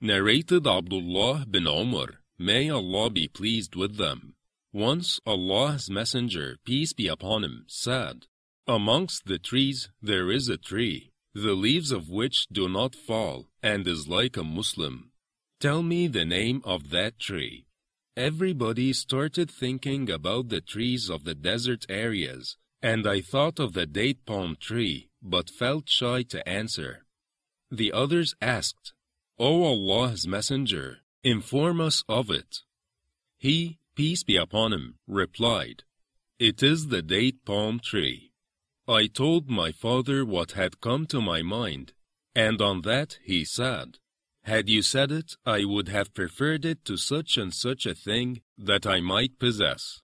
Narrated Abdullah bin Umar, may Allah be pleased with them. Once Allah's Messenger, peace be upon him, said, "Amongst the trees there is a tree, the leaves of which do not fall, and is like a Muslim. Tell me the name of that tree." Everybody started thinking about the trees of the desert areas, and I thought of the date palm tree, but felt shy to answer. The others asked, "O Allah's Messenger, inform us of it." He, peace be upon him, replied, "It is the date palm tree." I told my father what had come to my mind, and on that he said, "Had you said it, I would have preferred it to such and such a thing that I might possess."